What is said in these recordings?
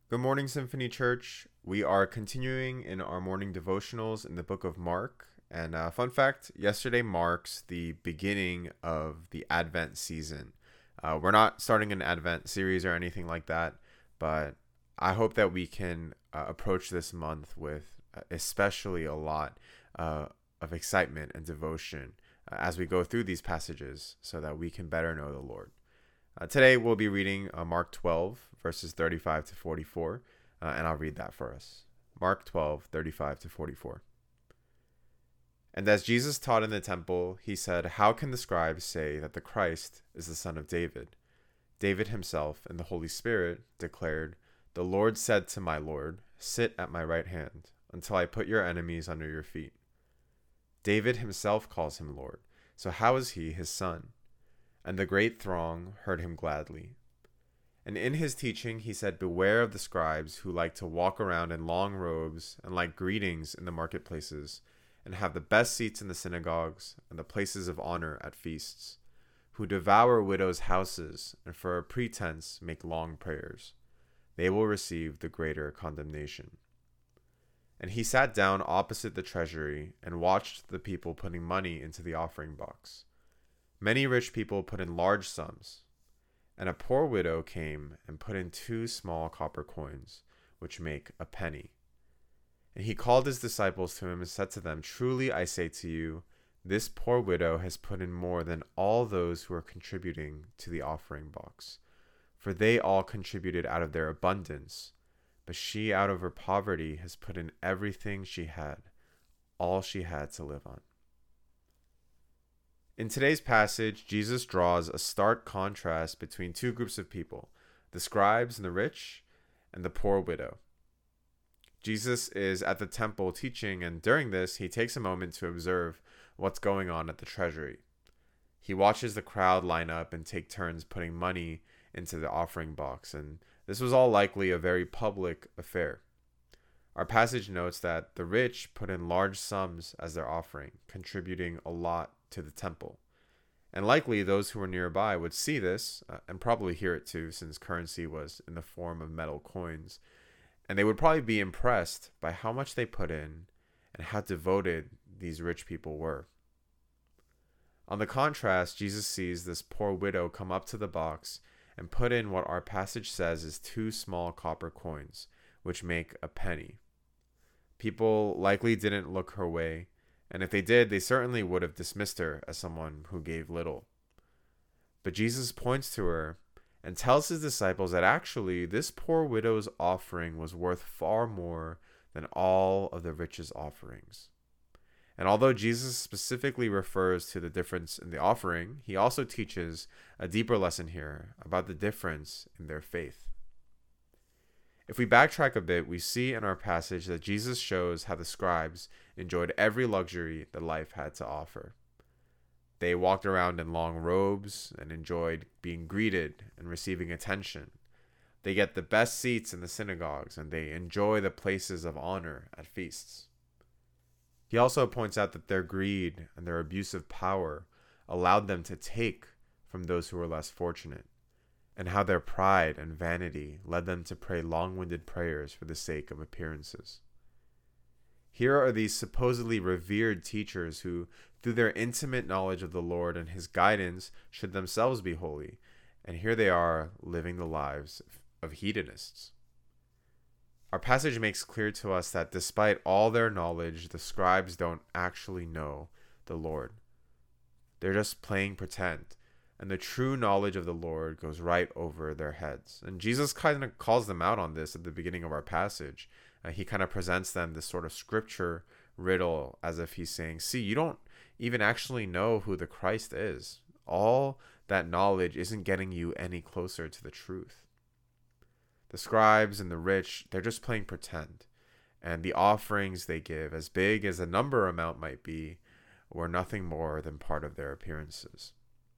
Good morning, Symphony Church. We are continuing in our morning devotionals in the book of Mark. And fun fact, yesterday marks the beginning of the Advent season. We're not starting an Advent series or anything like that, but I hope that we can approach this month with especially a lot of excitement and devotion as we go through these passages so that we can better know the Lord. Today we'll be reading Mark 12, verses 35 to 44, and I'll read that for us. Mark 12, 35 to 44. And as Jesus taught in the temple, he said, "How can the scribes say that the Christ is the son of David? David himself and the Holy Spirit declared, 'The Lord said to my Lord, sit at my right hand until I put your enemies under your feet.' David himself calls him Lord, so how is he his son?" And the great throng heard him gladly. And in his teaching he said, "Beware of the scribes who like to walk around in long robes and like greetings in the marketplaces, and have the best seats in the synagogues and the places of honor at feasts, who devour widows' houses and for a pretense make long prayers. They will receive the greater condemnation." And he sat down opposite the treasury and watched the people putting money into the offering box. Many rich people put in large sums, and a poor widow came and put in 2 small copper coins, which make a penny. And he called his disciples to him and said to them, "Truly I say to you, this poor widow has put in more than all those who are contributing to the offering box. For they all contributed out of their abundance, but she out of her poverty has put in everything she had, all she had to live on." In today's passage, Jesus draws a stark contrast between two groups of people, the scribes and the rich, and the poor widow. Jesus is at the temple teaching, and during this, he takes a moment to observe what's going on at the treasury. He watches the crowd line up and take turns putting money into the offering box, and this was all likely a very public affair. Our passage notes that the rich put in large sums as their offering, contributing a lot to the temple. And likely those who were nearby would see this and probably hear it too, since currency was in the form of metal coins. And they would probably be impressed by how much they put in and how devoted these rich people were. On the contrast, Jesus sees this poor widow come up to the box and put in what our passage says is 2 small copper coins, which make a penny. People likely didn't look her way, and if they did, they certainly would have dismissed her as someone who gave little. But Jesus points to her and tells his disciples that actually this poor widow's offering was worth far more than all of the rich's offerings. And although Jesus specifically refers to the difference in the offering, he also teaches a deeper lesson here about the difference in their faith. If we backtrack a bit, we see in our passage that Jesus shows how the scribes enjoyed every luxury that life had to offer. They walked around in long robes and enjoyed being greeted and receiving attention. They get the best seats in the synagogues and they enjoy the places of honor at feasts. He also points out that their greed and their abuse of power allowed them to take from those who were less fortunate, and how their pride and vanity led them to pray long-winded prayers for the sake of appearances. Here are these supposedly revered teachers who, through their intimate knowledge of the Lord and his guidance, should themselves be holy, and here they are living the lives of hedonists. Our passage makes clear to us that despite all their knowledge, the scribes don't actually know the Lord. They're just playing pretend, and the true knowledge of the Lord goes right over their heads. And Jesus kind of calls them out on this at the beginning of our passage. He kind of presents them this sort of scripture riddle as if he's saying, see, you don't even actually know who the Christ is. All that knowledge isn't getting you any closer to the truth. The scribes and the rich, they're just playing pretend. And the offerings they give, as big as the number amount might be, were nothing more than part of their appearances.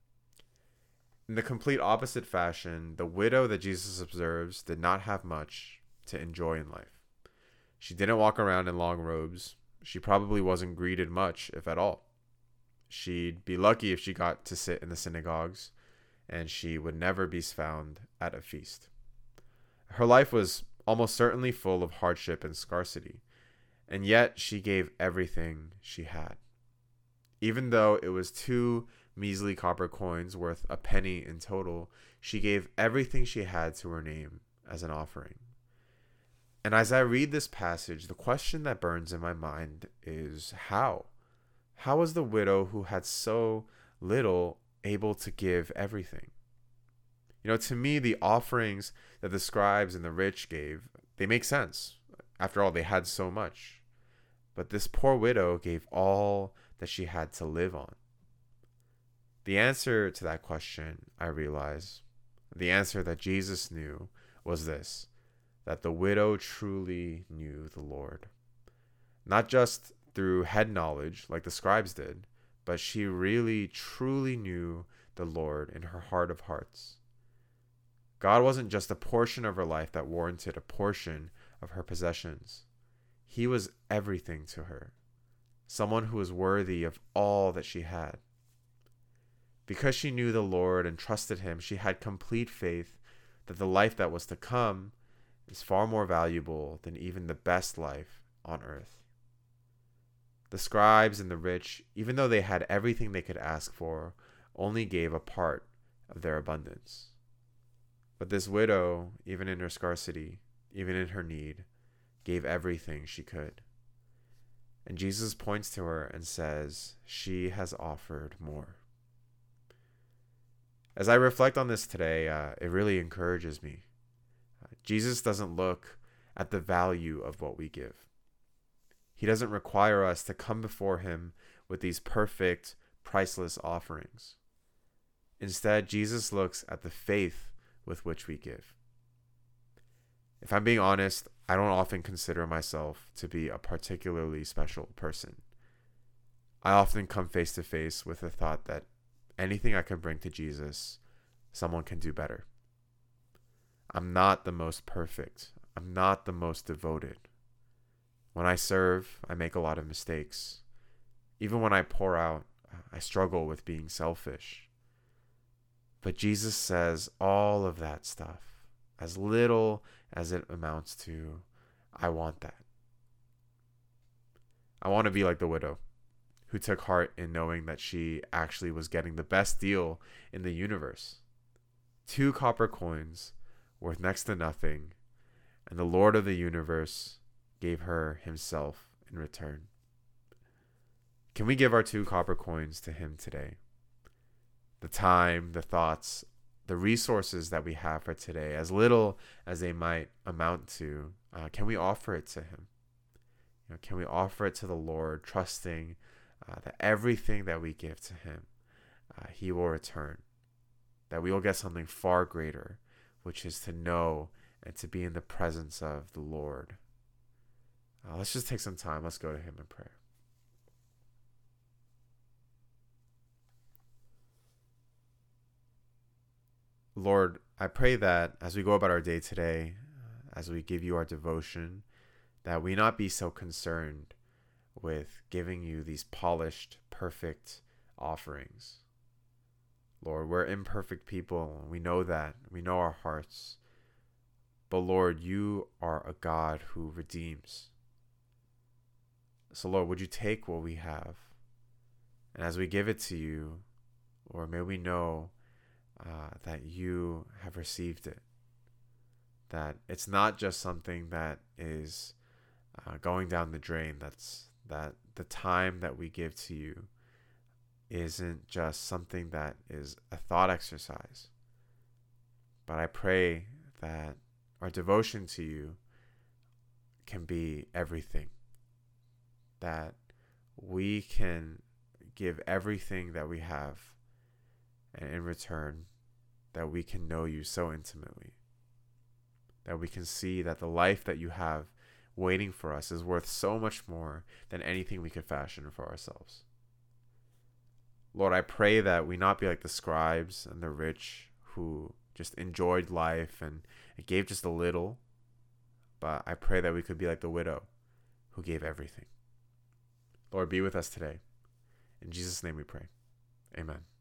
In the complete opposite fashion, the widow that Jesus observes did not have much to enjoy in life. She didn't walk around in long robes. She probably wasn't greeted much, if at all. She'd be lucky if she got to sit in the synagogues, and she would never be found at a feast. Her life was almost certainly full of hardship and scarcity. And yet she gave everything she had. Even though it was 2 measly copper coins worth a penny in total, she gave everything she had to her name as an offering. And as I read this passage, the question that burns in my mind is how? How was the widow who had so little able to give everything? To me, the offerings that the scribes and the rich gave, they make sense. After all, they had so much. But this poor widow gave all that she had to live on. The answer to that question, I realize, the answer that Jesus knew was this, that the widow truly knew the Lord. Not just through head knowledge like the scribes did, but she really, truly knew the Lord in her heart of hearts. God wasn't just a portion of her life that warranted a portion of her possessions. He was everything to her, someone who was worthy of all that she had. Because she knew the Lord and trusted him, she had complete faith that the life that was to come is far more valuable than even the best life on earth. The scribes and the rich, even though they had everything they could ask for, only gave a part of their abundance. But this widow, even in her scarcity, even in her need, gave everything she could. And Jesus points to her and says, she has offered more. As I reflect on this today, it really encourages me. Jesus doesn't look at the value of what we give. He doesn't require us to come before him with these perfect, priceless offerings. Instead, Jesus looks at the faith with which we give. If I'm being honest, I don't often consider myself to be a particularly special person. I often come face to face with the thought that anything I can bring to Jesus, someone can do better. I'm not the most perfect. I'm not the most devoted. When I serve, I make a lot of mistakes. Even when I pour out, I struggle with being selfish. But Jesus says all of that stuff, as little as it amounts to, I want that. I want to be like the widow who took heart in knowing that she actually was getting the best deal in the universe. 2 copper coins worth next to nothing, and the Lord of the universe gave her himself in return. Can we give our 2 copper coins to him today? The time, the thoughts, the resources that we have for today, as little as they might amount to, can we offer it to him? Can we offer it to the Lord, trusting that everything that we give to him, he will return, that we will get something far greater, which is to know and to be in the presence of the Lord. Let's just take some time. Let's go to him in prayer. Lord, I pray that as we go about our day today, as we give you our devotion, that we not be so concerned with giving you these polished, perfect offerings. Lord, we're imperfect people. We know that. We know our hearts. But Lord, you are a God who redeems. So Lord, would you take what we have? And as we give it to you, Lord, may we know that you have received it. That it's not just something that is going down the drain. That the time that we give to you isn't just something that is a thought exercise. But I pray that our devotion to you can be everything. That we can give everything that we have, and in return, that we can know you so intimately. That we can see that the life that you have waiting for us is worth so much more than anything we could fashion for ourselves. Lord, I pray that we not be like the scribes and the rich who just enjoyed life and gave just a little, but I pray that we could be like the widow who gave everything. Lord, be with us today. In Jesus' name we pray. Amen.